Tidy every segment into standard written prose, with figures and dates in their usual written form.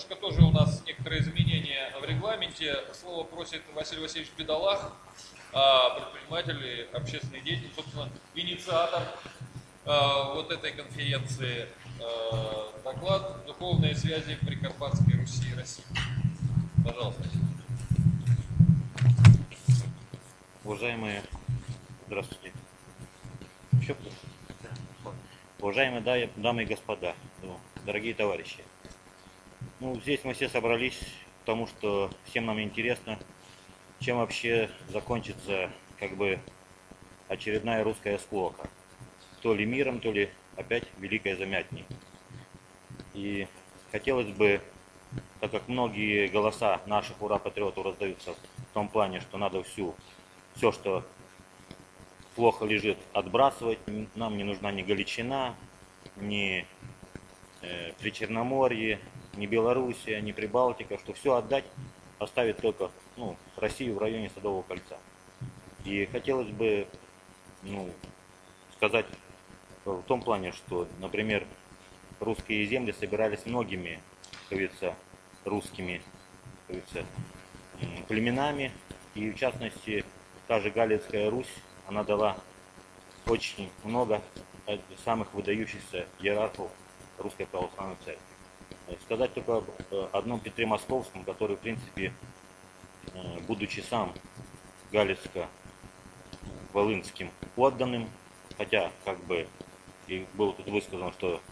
немножко тоже у нас некоторые изменения в регламенте. Слово просит Василий Васильевич Бедолах, предприниматель и общественный деятель, собственно, инициатор вот этой конференции. Доклад «Духовные связи в Прикарпатской Руси и России». Пожалуйста. Уважаемые, здравствуйте. Еще кто? Уважаемые дамы и господа, дорогие товарищи. Здесь мы все собрались, потому что всем нам интересно, чем вообще закончится очередная русская склока. То ли миром, то ли опять великой замятней. И хотелось бы, так как многие голоса наших ура-патриотов раздаются в том плане, что надо все, что плохо лежит, отбрасывать. Нам не нужна ни Галичина, ни Причерноморье, ни Белоруссия, ни Прибалтика, что все отдать, оставить только Россию в районе Садового кольца. И хотелось бы сказать в том плане, что, например, русские земли собирались многими, как говорится, русскими, как говорится, племенами, и в частности та же Галицкая Русь, она дала очень много самых выдающихся иерархов Русской Православной Церкви. Сказать только об одном Петре Московском, который, в принципе, будучи сам Галицко-Волынским подданным, хотя и было тут высказано, что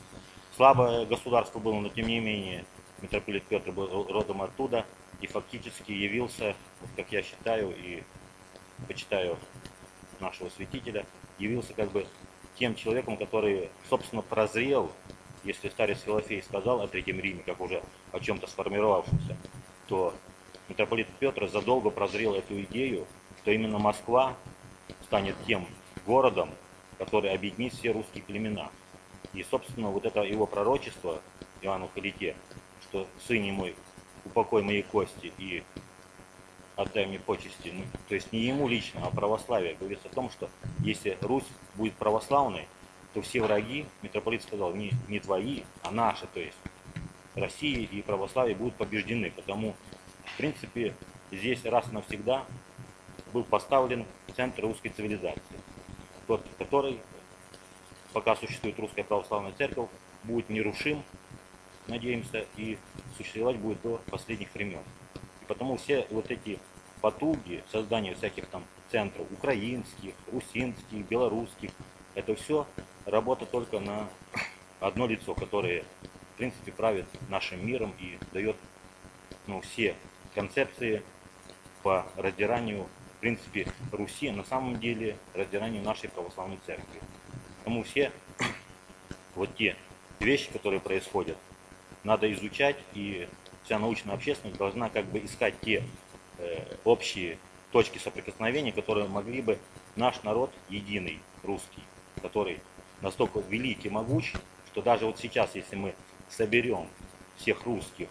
слабое государство было, но тем не менее митрополит Петр был родом оттуда и фактически явился, как я считаю и почитаю нашего святителя, явился тем человеком, который, собственно, прозрел, если старец Филофей сказал о Третьем Риме, как уже о чем-то сформировавшемся, то митрополит Петр задолго прозрел эту идею, что именно Москва станет тем городом, который объединит все русские племена. И, собственно, вот это его пророчество Иоанну Халите, что «Сыне мой, упокой мои кости и отдай мне почести», то есть не ему лично, а православие, говорится о том, что если Русь будет православной, то все враги, митрополит сказал, не твои, а наши, то есть Россия и православие будут побеждены, потому, в принципе, здесь раз и навсегда был поставлен центр русской цивилизации, тот, который, пока существует Русская Православная Церковь, будет нерушим, надеемся, и существовать будет до последних времен. И потому все вот эти потуги создания всяких там центров украинских, русинских, белорусских, это все работа только на одно лицо, которое, в принципе, правит нашим миром и дает все концепции по раздиранию, в принципе, Руси, на самом деле раздиранию нашей православной церкви. Потому все вот те вещи, которые происходят, надо изучать, и вся научная общественность должна искать те общие точки соприкосновения, которые могли бы наш народ единый, русский, который настолько велик и могуч, что даже вот сейчас, если мы соберем всех русских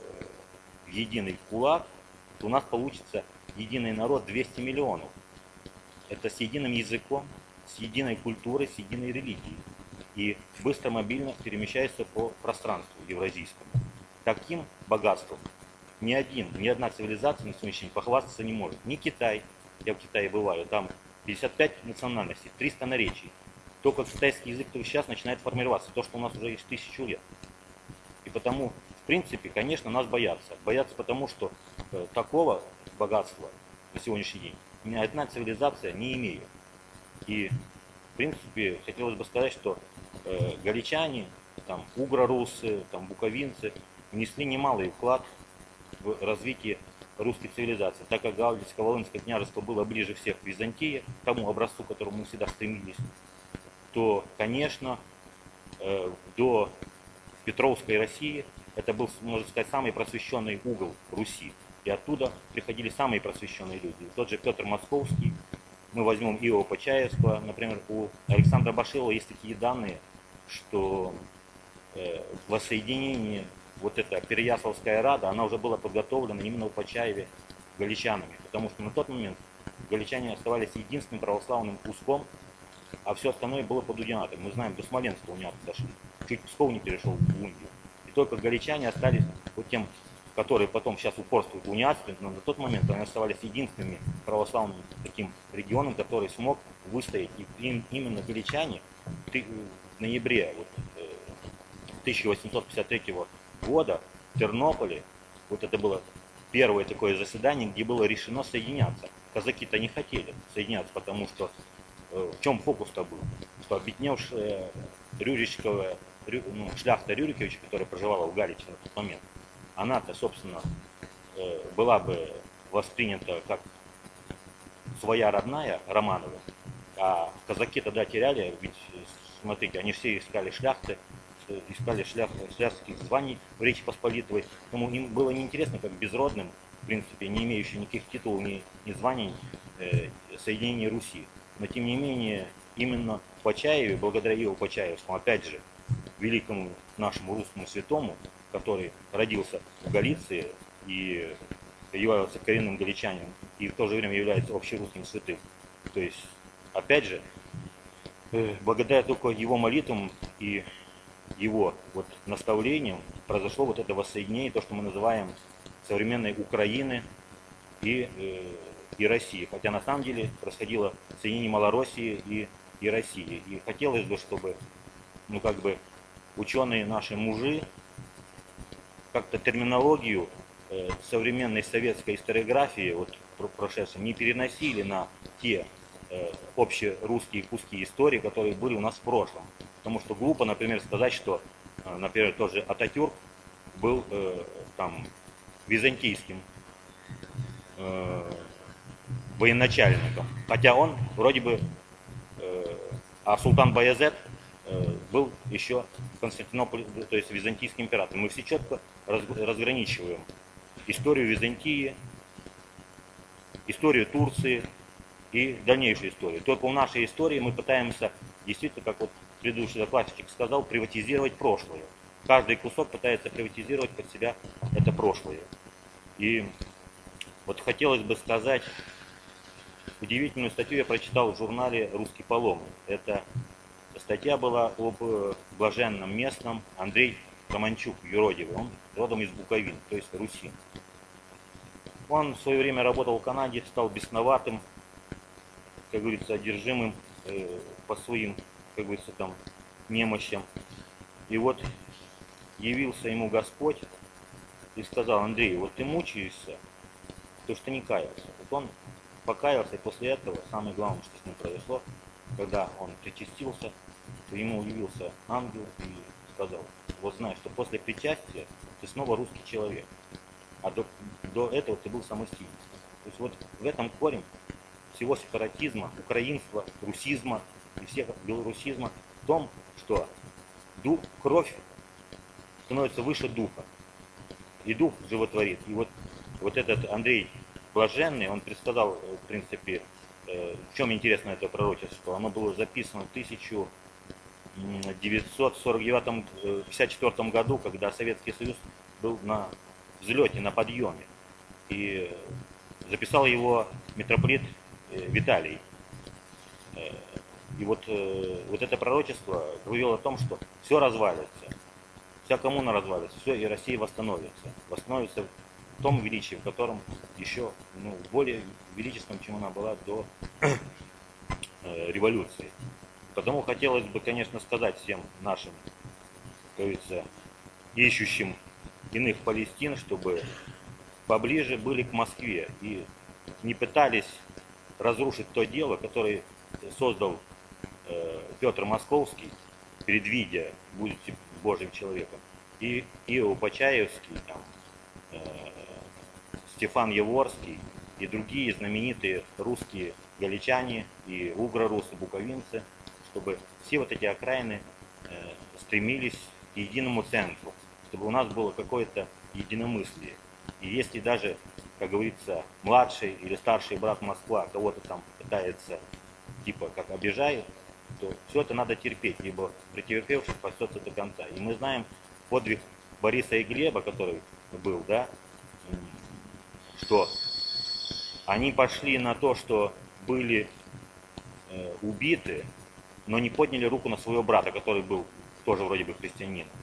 в единый кулак, то у нас получится единый народ 200 миллионов. Это с единым языком, с единой культурой, с единой религией. И быстро, мобильно перемещается по пространству евразийскому. Таким богатством ни одна цивилизация на сегодняшний день похвастаться не может. Ни Китай, я в Китае бываю, там 55 национальностей, 300 наречий. Только китайский язык только сейчас начинает формироваться, то, что у нас уже есть 1000 лет. И потому, в принципе, конечно, нас боятся. Боятся потому, что такого богатства на сегодняшний день ни одна цивилизация не имеет. И, в принципе, хотелось бы сказать, что галичане, угро-русы, буковинцы внесли немалый вклад в развитие русской цивилизации. Так как Галицко-Волынское княжество было ближе всех к Византии, к тому образцу, к которому мы всегда стремились, то, конечно, до Петровской России это был, можно сказать, самый просвещенный угол Руси. И оттуда приходили самые просвещенные люди. Тот же Петр Московский, мы возьмем Иова Почаевского, например, у Александра Башилова есть такие данные, что воссоединение, вот эта Переяславская рада, она уже была подготовлена именно у Почаеве галичанами, потому что на тот момент галичане оставались единственным православным куском, а все остальное было под униатом. Мы знаем, до Смоленска униаты дошли, чуть Псков не перешел в Индию. И только галичане остались вот тем, которые потом сейчас упорствуют в униатстве, но на тот момент они оставались единственными православным таким регионом, который смог выстоять. И именно галичане в ноябре 1853 года в Тернополе, вот это было первое такое заседание, где было решено соединяться. Казаки-то не хотели соединяться, потому что в чем фокус-то был? Что объединившая Рюриковская, шляхта Рюриковича, которая проживала в Галиче на тот момент, она-то, собственно, была бы воспринята как своя родная Романова, а казаки тогда теряли, ведь, смотрите, они все искали шляхты, искали шляхтских званий в Речи Посполитой, поэтому им было неинтересно, как безродным, в принципе, не имеющим никаких титулов, ни званий, соединения Руси. Но, тем не менее, именно Почаеве, благодаря его Почаевскому, опять же, великому нашему русскому святому, который родился в Галиции и является коренным галичанином, и в то же время является общерусским святым. То есть, опять же, благодаря только его молитвам и его наставлениям произошло вот это воссоединение, то, что мы называем современной Украины и России. Хотя на самом деле происходило соединение Малороссии и России. И хотелось бы, чтобы ученые наши мужи как-то терминологию современной советской историографии, прошедшей, не переносили на те общерусские куски истории, которые были у нас в прошлом. Потому что глупо, например, сказать, что, например, тот же Ататюрк был византийским военачальником. Хотя он вроде бы, а султан Баязет был еще Константинополь, то есть византийским императором. Мы все четко разграничиваем историю Византии, историю Турции и дальнейшую историю. Только в нашей истории мы пытаемся действительно, как предыдущий докладчик сказал, приватизировать прошлое. Каждый кусок пытается приватизировать под себя это прошлое. И хотелось бы сказать, удивительную статью я прочитал в журнале «Русский паломник». Эта статья была об блаженном местном Андрей Романчук, юродивый. Он родом из Буковины, то есть Руси. Он в свое время работал в Канаде, стал бесноватым, как говорится, одержимым по своим, как говорится, немощам. И явился ему Господь и сказал: Андрей, ты мучаешься, потому что не каялся. Он покаялся, и после этого, самое главное, что с ним произошло, когда он причастился, то ему явился ангел и сказал: знай, что после причастия ты снова русский человек, а до этого ты был самостийным. То есть в этом корень всего сепаратизма, украинства, русизма и всех белорусизма в том, что кровь становится выше духа, и дух животворит. И этот Андрей Блаженный, он предсказал, в принципе, в чем интересно это пророчество, оно было записано в 1954 году, когда Советский Союз был на взлете, на подъеме. И записал его митрополит Виталий. И это пророчество говорило о том, что все развалится, вся коммуна развалится, все, и Россия восстановится в том величии, в котором еще более величественном, чем она была до революции. Потому хотелось бы, конечно, сказать всем нашим, как говорится, ищущим иных Палестин, чтобы поближе были к Москве и не пытались разрушить то дело, которое создал Петр Московский, предвидя, будете Божьим человеком, и Иов Почаевский, Стефан Яворский и другие знаменитые русские галичане и угро-русы, буковинцы, чтобы все эти окраины стремились к единому центру, чтобы у нас было какое-то единомыслие. И если даже, как говорится, младший или старший брат Москва кого-то пытается как обижает, то все это надо терпеть, ибо претерпевший спасется до конца. И мы знаем подвиг Бориса и Глеба, который был, что они пошли на то, что были убиты, но не подняли руку на своего брата, который был тоже вроде бы христианином.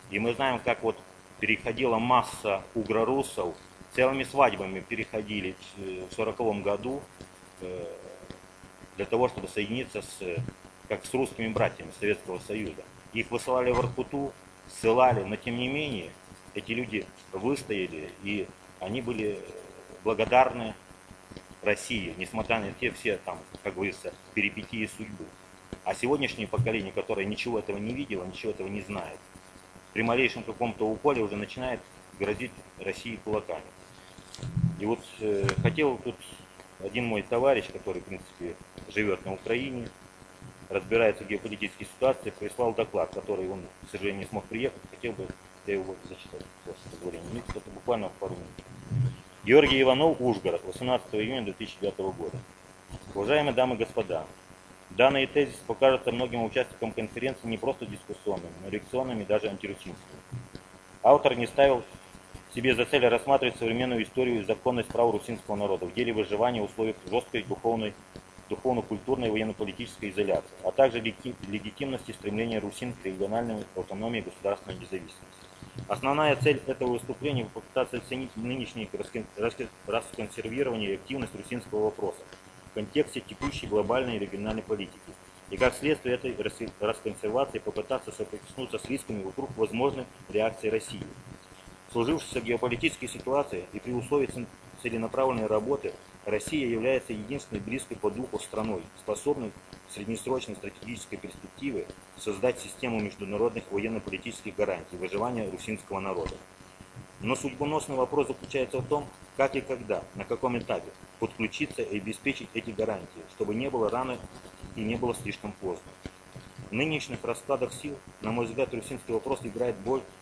И мы знаем, как вот переходила масса угрорусов, целыми свадьбами переходили в 40-м году для того, чтобы соединиться как с русскими братьями Советского Союза. Их высылали в Воркуту, ссылали, но тем не менее эти люди выстояли, и они были благодарны России, несмотря на те все, там, как говорится, перипетии судьбы. А сегодняшнее поколение, которое ничего этого не видело, ничего этого не знает, при малейшем каком-то уколе уже начинает грозить России кулаками. И вот хотел тут один мой товарищ, который, в принципе, живет на Украине, разбирается в геополитической ситуации, прислал доклад, который он, к сожалению, не смог приехать. Хотел бы я его зачитать, с вашего позволения. Это буквально пару минут. Георгий Иванов, Ужгород, 18 июня 2009 года. Уважаемые дамы и господа, данный тезис покажется многим участникам конференции не просто дискуссионными, но реакционными и даже антирусинскими. Автор не ставил себе за цель рассматривать современную историю и законность прав русинского народа в деле выживания в условиях жесткой духовно-культурной и военно-политической изоляции, а также легитимности стремления русин к региональной автономии и государственной независимости. Основная цель этого выступления – попытаться оценить нынешнее расконсервирование и активность русинского вопроса в контексте текущей глобальной и региональной политики, и как следствие этой расконсервации попытаться соприкоснуться с рисками вокруг возможной реакции России. В сложившейся геополитической ситуации и при условии целенаправленной работы Россия является единственной близкой по духу страной, способной в среднесрочной стратегической перспективе создать систему международных военно-политических гарантий выживания русинского народа. Но судьбоносный вопрос заключается в том, как и когда, на каком этапе подключиться и обеспечить эти гарантии, чтобы не было рано и не было слишком поздно. В нынешних раскладах сил, на мой взгляд, русинский вопрос играет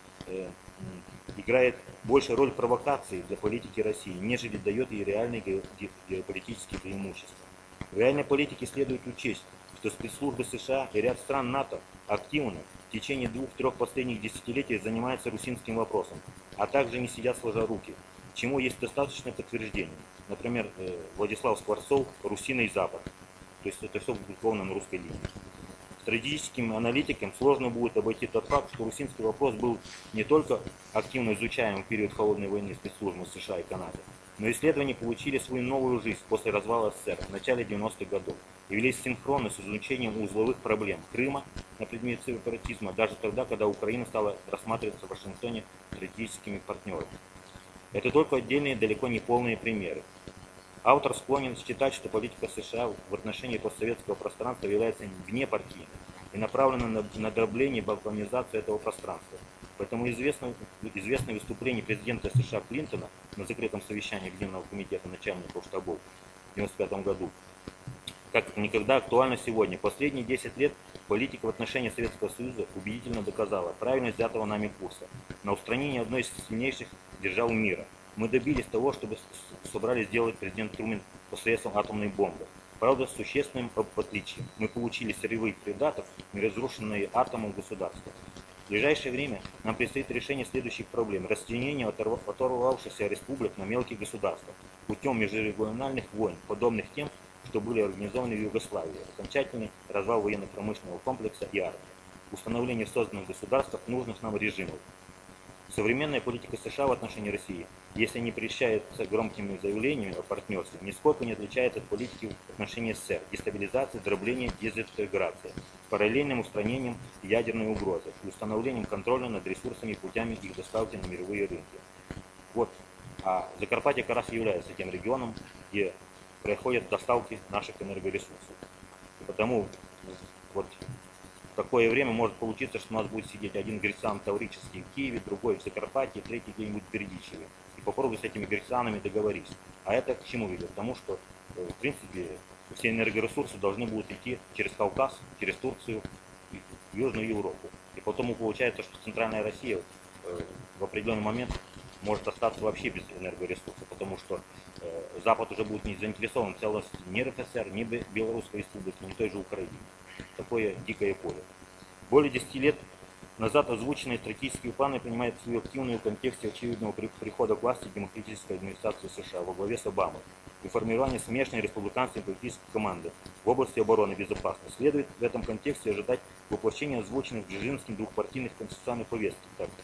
больше роль провокации для политики России, нежели дает ей реальные геополитические преимущества. В реальной политике следует учесть, что спецслужбы США и ряд стран НАТО активно в течение 2-3 последних десятилетий занимаются русинским вопросом, а также не сидят сложа руки, чему есть достаточное подтверждение. Например, Владислав Скворцов «Русиный Запад». То есть это все опубликовано на русской линии. Стратегическим аналитикам сложно будет обойти тот факт, что русинский вопрос был не только активно изучаем в период холодной войны спецслужбами США и Канады, но исследования получили свою новую жизнь после развала СССР в начале 90-х годов и велись синхронно с изучением узловых проблем Крыма на предмет сепаратизма, даже тогда, когда Украина стала рассматриваться в Вашингтоне стратегическими партнерами. Это только отдельные, далеко не полные примеры. Автор склонен считать, что политика США в отношении постсоветского пространства является внепартийной и направлена на дробление и балканизацию этого пространства. Поэтому известное выступление президента США Клинтона на закрытом совещании Генерального комитета начальников штабов в 1995 году как никогда актуально сегодня. Последние 10 лет политика в отношении Советского Союза убедительно доказала правильность взятого нами курса на устранение одной из сильнейших держав мира. Мы добились того, чтобы собрались сделать президент Трумен посредством атомной бомбы. Правда, с существенным отличием. Мы получили сырьевых придаток, неразрушенные атомом государства. В ближайшее время нам предстоит решение следующих проблем. Расчленение оторвавшихся республик на мелкие государства путем межрегиональных войн, подобных тем, что были организованы в Югославии. Окончательный развал военно-промышленного комплекса и армии. Установление в созданных государствах нужных нам режимов. Современная политика США в отношении России, если не прельщается громкими заявлениями о партнерстве, нисколько не отличается от политики в отношении СССР, дестабилизации, дробления, дезинтеграции, с параллельным устранением ядерной угрозы и установлением контроля над ресурсами и путями их доставки на мировые рынки. Вот. А Закарпатье как раз является тем регионом, где происходят доставки наших энергоресурсов. И потому вот такое время может получиться, что у нас будет сидеть один грециан таврический в Киеве, другой в Закарпатье, третий где-нибудь в Бердичеве. И попробуй с этими грецианами договориться. А это к чему ведет? К тому, что в принципе все энергоресурсы должны будут идти через Кавказ, через Турцию и в Южную Европу. И потому получается, что Центральная Россия в определенный момент может остаться вообще без энергоресурсов, потому что Запад уже будет не заинтересован в целости ни РФСР, ни Белорусской республики, ни той же Украины. Такое дикое поле. Более 10 лет Назад озвученные стратегические планы принимают свою активную в контексте очевидного прихода к власти демократической администрации США во главе с Обамой и формирования смешанной республиканской политической команды в области обороны и безопасности. Следует в этом контексте ожидать воплощения озвученных Дзержинским двухпартийных конституционных повесток.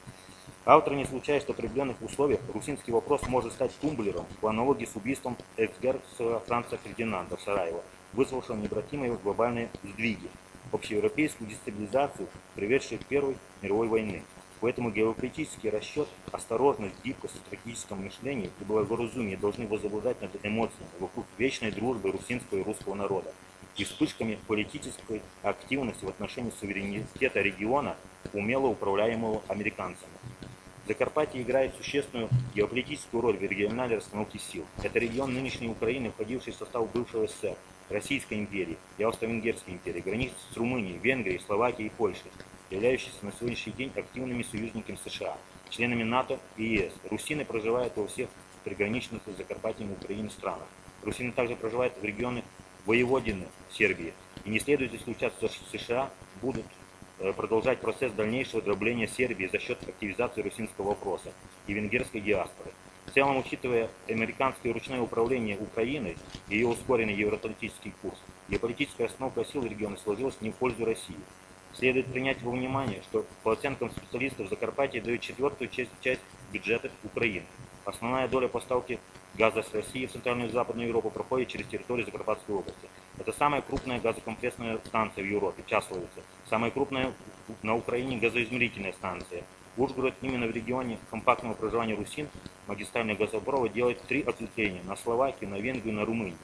Автор не исключает, что при определенных условиях русинский вопрос может стать тумблером по аналогии с убийством экс-герцога Франца Фердинанда в Сараево, вызвавшего необратимые глобальные сдвиги, общеевропейскую дестабилизацию, приведшую к Первой мировой войне. Поэтому геополитический расчет, осторожность, гибкость в стратегическом мышлении и благоразумие должны возобладать над эмоциями вокруг вечной дружбы русинского и русского народа и вспышками политической активности в отношении суверенитета региона, умело управляемого американцами. Закарпатье играет существенную геополитическую роль в региональной расстановке сил. Это регион нынешней Украины, входивший в состав бывшего СССР, Российской империи и Австро-Венгерской империи, границ с Румынией, Венгрией, Словакией и Польшей, являющиеся на сегодняшний день активными союзниками США, членами НАТО и ЕС. Русины проживают во всех приграничных с Закарпатьем Украины странах. Русины также проживают в регионе Воеводины Сербии. И не следует исключаться, что США будут продолжать процесс дальнейшего дробления Сербии за счет активизации русинского вопроса и венгерской диаспоры. В целом, учитывая американское ручное управление Украиной и ее ускоренный евроатлантический курс, геополитическая основа сил региона сложилась не в пользу России. Следует принять во внимание, что по оценкам специалистов Закарпатье дает четвертую часть бюджета Украины. Основная доля поставки газа с России в Центральную и Западную Европу проходит через территорию Закарпатской области. Это самая крупная газокомплексная станция в Европе, Часловица, самая крупная на Украине газоизмерительная станция. Ужгород именно в регионе компактного проживания русин магистральный газопровод делает 3 ответвления на Словакию, на Венгрию, на Румынию.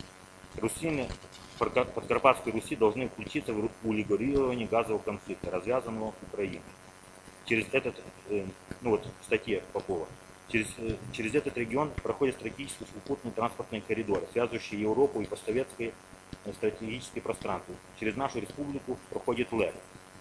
Русины Подкарпатской Руси должны включиться в урегулирование газового конфликта, развязанного Украиной. Через этот, в статье Попова, через этот регион проходят стратегические сухопутные транспортные коридоры, связывающие Европу и постсоветское стратегическое пространство. Через нашу республику проходит ЛЭК.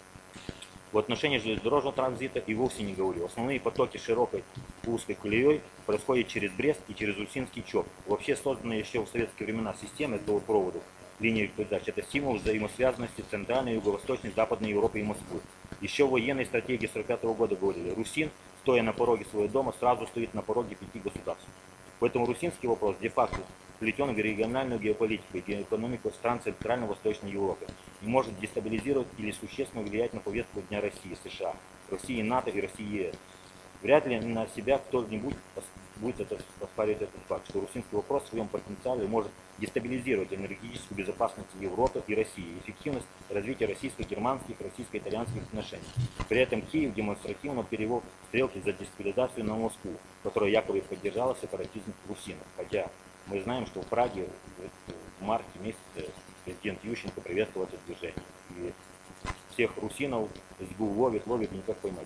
В отношении железнодорожного транзита и вовсе не говорю. Основные потоки широкой узкой колеей происходят через Брест и через Русинский ЧОП. Вообще созданные еще в советские времена системы газопроводов, линии передач, это символ взаимосвязанности Центральной, Юго-Восточной, Западной Европы и Москвы. Еще в военной стратегии 1945 года говорили, русин, стоя на пороге своего дома, сразу стоит на пороге 5 государств. Поэтому русинский вопрос де-факто вплетен в региональную геополитику и геоэкономику стран Центрально-Восточной Европы и может дестабилизировать или существенно влиять на повестку дня России, США, России, НАТО и России ЕС. Вряд ли на себя кто-нибудь будет оспаривать этот факт, что русинский вопрос в своем потенциале может дестабилизировать энергетическую безопасность Европы и России, эффективность развития российско-германских, российско-итальянских отношений. При этом Киев демонстративно перевел стрелки за дестабилизацию на Москву, которая якобы поддержала сепаратизм русинов. Хотя мы знаем, что в Праге в марте месяце президент Ющенко приветствовал это движение. И всех русинов СБУ ловит, никак поймать.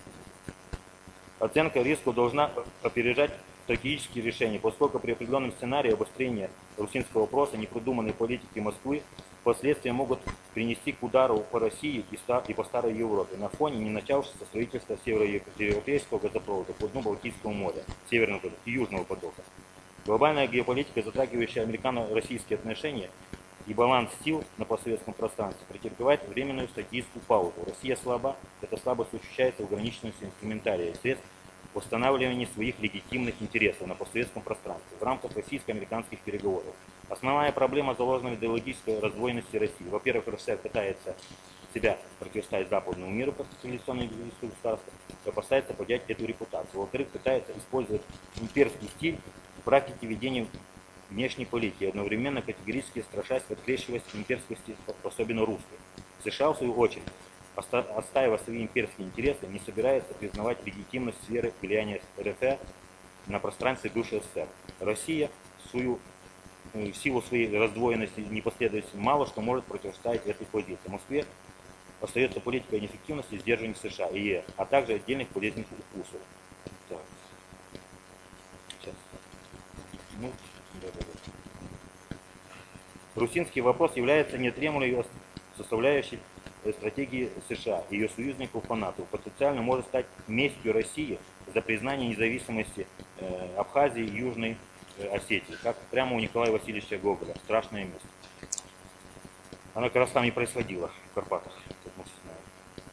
Оценка рисков должна опережать стратегические решения, поскольку при определенном сценарии обострения русинского вопроса непродуманной политики Москвы последствия могут принести к удару по России и по старой Европе на фоне не начавшегося строительства североевропейского газопровода по дну Балтийского моря, Северного потока и Южного потока. Глобальная геополитика, затрагивающая американо-российские отношения и баланс сил на постсоветском пространстве, претерпевает временную стратегическую паузу. Россия слаба, эта слабость ощущается в ограниченности инструментария и средств восстанавливания своих легитимных интересов на постсоветском пространстве в рамках российско-американских переговоров. Основная проблема заложена в идеологической раздвоенности России. Во-первых, Россия пытается себя противостоять западному миру как цивилизационное государство, опасается поднять эту репутацию. Во-вторых, пытается использовать имперский стиль в практике ведения внешней политики, одновременно категорически страшась открещивать имперскости, особенно русской. США, в свою очередь, отстаивая свои имперские интересы, не собирается признавать легитимность сферы влияния РФ на пространстве бывшей СССР. Россия, в силу своей раздвоенности и непоследовательности, мало что может противостоять этой позиции. В Москве остается политика неэффективности и сдерживания США и ЕС, а также отдельных полезных укусов. Так. Сейчас. Русинский вопрос является неотъемлемой составляющей стратегии США и ее союзников по НАТО. Потенциально может стать местью России за признание независимости Абхазии и Южной Осетии, как прямо у Николая Васильевича Гоголя. Страшное место. Оно как раз там и происходило, в Карпатах, как мы все знаем.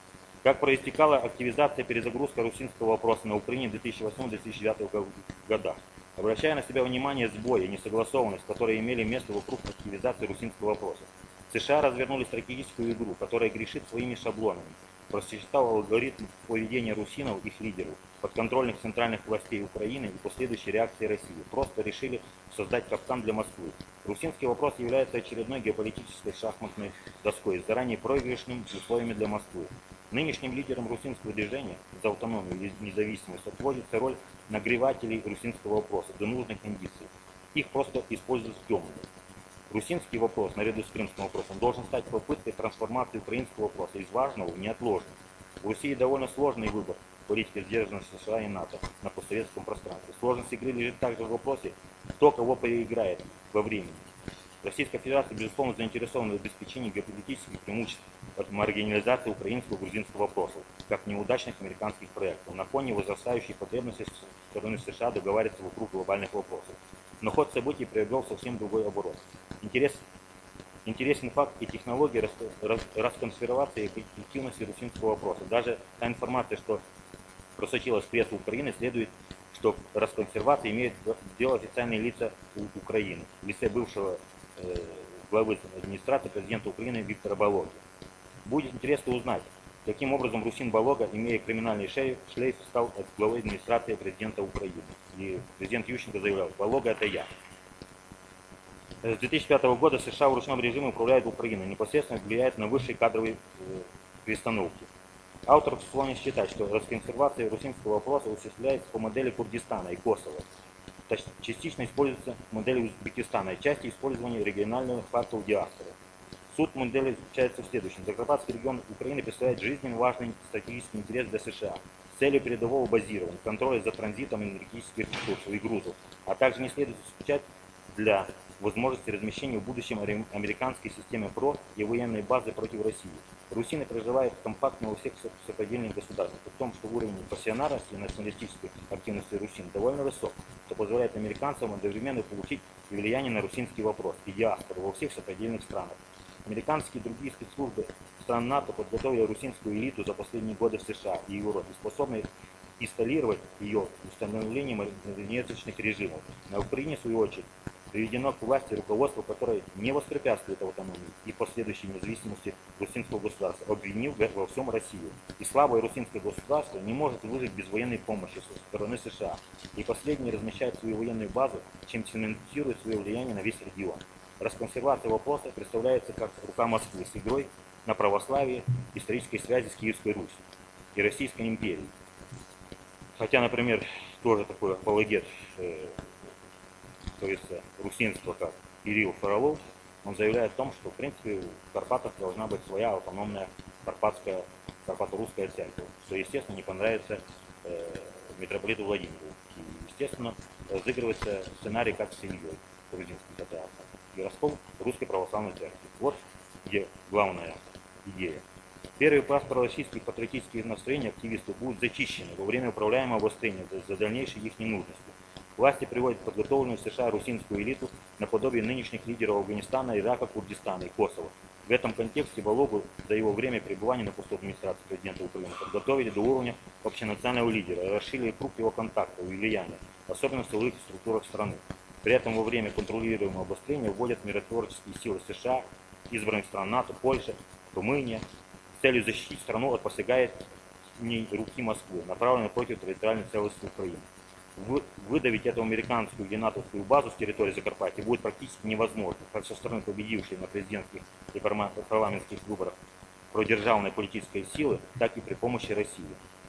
Как проистекала активизация перезагрузка русинского вопроса на Украине в 2008-2009 годах. Обращая на себя внимание сбои и несогласованность, которые имели место вокруг активизации русинского вопроса, США развернули стратегическую игру, которая грешит своими шаблонами, просчитав алгоритм поведения русинов и их лидеров, подконтрольных центральных властей Украины и последующей реакции России. Просто решили создать капкан для Москвы. Русинский вопрос является очередной геополитической шахматной доской с заранее проигрышными условиями для Москвы. Нынешним лидерам русинского движения за автономию и независимость отводится роль нагревателей русинского вопроса до нужных кондиций. Их просто используют в темную. Русинский вопрос, наряду с крымским вопросом, должен стать попыткой трансформации украинского вопроса из важного в неотложный. В России довольно сложный выбор политики сдержанности США и НАТО на постсоветском пространстве. Сложность игры лежит также в вопросе, кто кого переиграет во времени. Российская Федерация, безусловно, заинтересована в обеспечении геополитических преимуществ от маргинализации украинского и грузинского вопросов, как неудачных американских проектов, на фоне возрастающей потребности со стороны США договариваться вокруг глобальных вопросов. Но ход событий приобрел совсем другой оборот. Интересен факт и технология расконсервации и эффективности русинского вопроса. Даже та информация, что просочилась в прессу Украины, следует, что расконсервация имеет дело официальные лица Украины, в лице бывшего главы администрации президента Украины Виктора Балоги. Будет интересно узнать, каким образом Русин Балога, имея криминальный шлейф, стал главой администрации президента Украины. И президент Ющенко заявлял: «Балога — это я». С 2005 года США в ручном режиме управляют Украиной, непосредственно влияет на высшие кадровые перестановки. Автор склонен считать, что расконсервация русинского вопроса осуществляется по модели Курдистана и Косово. Частично используется модель Узбекистана и части использования региональных факторов диаспоры. Суть модели заключается в следующем. Закарпатский регион Украины представляет жизненно важный стратегический интерес для США с целью передового базирования, контроля за транзитом энергетических ресурсов и грузов, а также не следует исключать для возможности размещения в будущем американской системы ПРО и военной базы против России. Русины проживают компактно во всех сопредельных государствах, при том, что уровень пассионарности и националистической активности русин довольно высок, что позволяет американцам одновременно получить влияние на русинский вопрос и диаспору во всех сопредельных странах. Американские и другие спецслужбы стран НАТО подготовили русинскую элиту за последние годы в США и Европе, способные инсталлировать ее установлением марионеточных режимов. На Украине, в свою очередь, приведено к власти руководство, которое не воспрепятствует автономии и последующей независимости русинского государства, обвинив во всем Россию. И слабое русинское государство не может выжить без военной помощи со стороны США. И последние размещают свою военную базу, чем цементирует свое влияние на весь регион. Расконсервация вопроса представляется как рука Москвы с игрой на православие, исторической связи с Киевской Русью и Российской империей. Хотя, например, тоже такой апологет, то есть русинства, как Кирилл Фролов, он заявляет о том, что в принципе в Карпатах должна быть своя автономная карпато-русская церковь, что, естественно, не понравится митрополиту Владимиру. И, естественно, разыгрывается сценарий как с Ильей, грузинский патриарх, и раскол русской православной церкви. Вот где главная идея. Первый пласт пророссийских патриотических настроений активистов будут зачищены во время управляемого обострения за дальнейшей их ненужностью. Власти приводят подготовленную в США русинскую элиту наподобие нынешних лидеров Афганистана, Ирака, Курдистана и Косово. В этом контексте Балогу за его время пребывания на посту администрации президента Украины подготовили до уровня общенационального лидера, расширили круг его контактов и влияния, особенно в силовых структурах страны. При этом во время контролируемого обострения вводят миротворческие силы США, избранных стран НАТО, Польша, Румыния, с целью защитить страну от посягательств руки Москвы, направленной против территориальной целостности Украины. Выдавить эту американскую или натовскую базу с территории Закарпатья будет практически невозможно, как со стороны победившей на президентских и парламентских выборах продержавной политической силы, так и при помощи России.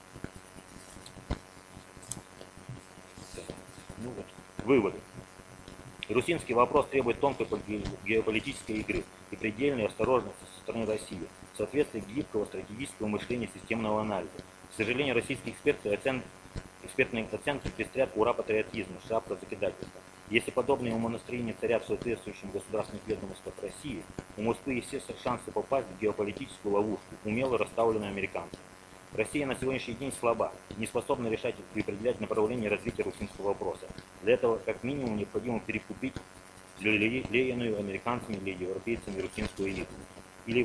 Выводы. Русинский вопрос требует тонкой геополитической игры и предельной осторожности со стороны России, в соответствии гибкого стратегического мышления системного анализа. К сожалению, российские экспертные оценки пестрят ура-патриотизму, шапро-закидательства. Если подобные умонастроения царят в соответствующем государственных ведомствах России, у Москвы есть все шансы попасть в геополитическую ловушку, умело расставленную американцами. Россия на сегодняшний день слаба, не способна решать и определять направление развития русинского вопроса. Для этого, как минимум, необходимо перекупить лелеянную американцами или европейцами русинскую элиту. или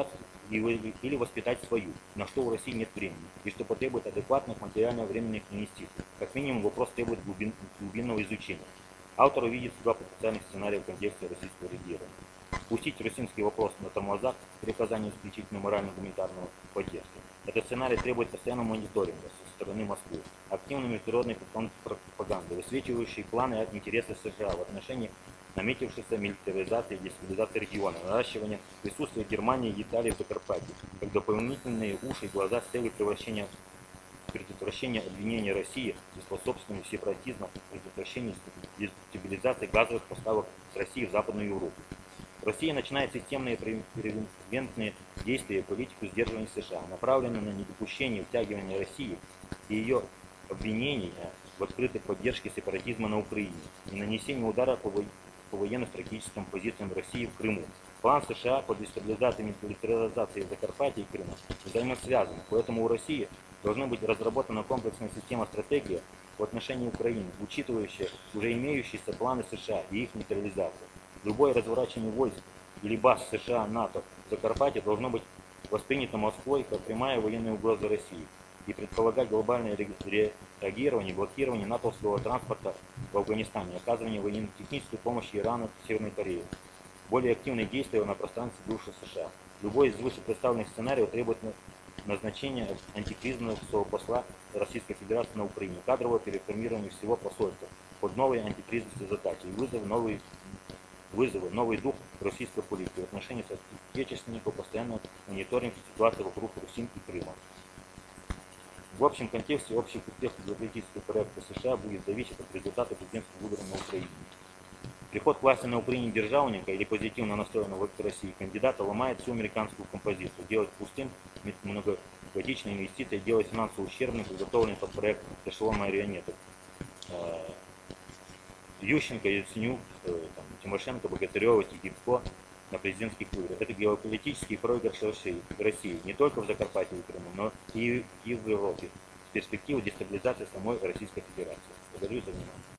воспитать свою, на что у России нет времени, и что потребует адекватных материально-временных инвестиций. Как минимум, вопрос требует глубинного изучения. Автор увидит два потенциальных сценария в контексте российского реагирования. Пустить грузинский вопрос на тормозах при оказании исключительно морально-гуманитарной поддержки. Этот сценарий требует постоянного мониторинга со стороны Москвы, активной международной пропаганды, высвечивающей планы и интересы США в отношении наметившейся милитаризации и дестабилизации региона, наращивания присутствия Германии и Италии в Закарпатье, как дополнительные уши и глаза с целью предотвращения обвинения России в способствовании сепаратизма, предотвращения дестабилизации газовых поставок с России в Западную Европу. Россия начинает системные превентивные действия и политику сдерживания США, направленные на недопущение втягивания России и ее обвинения в открытой поддержке сепаратизма на Украине и нанесение удара по военно-стратегическим позициям России в Крыму. План США по дестабилизации и милитаризации Закарпатья и Крыма взаимосвязан, поэтому у России должна быть разработана комплексная система стратегии в отношении Украины, учитывающая уже имеющиеся планы США и их нейтрализацию. Любое разворачивание войск или баз США, НАТО в Закарпатье должно быть воспринято Москвой как прямая военная угроза России и предполагать глобальное реагирование, блокирование натовского транспорта в Афганистане, оказывание военно-технической помощи Ирану и Северной Корее, более активные действия на пространстве бывших США. Любой из вышепредставленных сценариев требует назначения антикризисного посла Российской Федерации на Украине, кадрового переформирования всего посольства под новые антикризисные задачи и вызовы, новый дух российской политики в отношении соотечественников, постоянно мониторинг ситуации вокруг Руси и Крыма. В общем контексте общих успехов геополитического проекта США будет зависеть от результата президентских выборов на Украине. Приход к власти на Украине державника или позитивно настроенного к России кандидата ломает всю американскую композицию, делает пустым многогодичные инвестиции, делает финансово ущербным подготовленный под проект эшелон марионеток. Ющенко, Яценюк, Тимошенко, Богатырева, Тихипко на президентских выборах. Это геополитический проигрыш России не только в Закарпатье и Крыму, но и в Европе с перспективой дестабилизации самой Российской Федерации. Благодарю за внимание.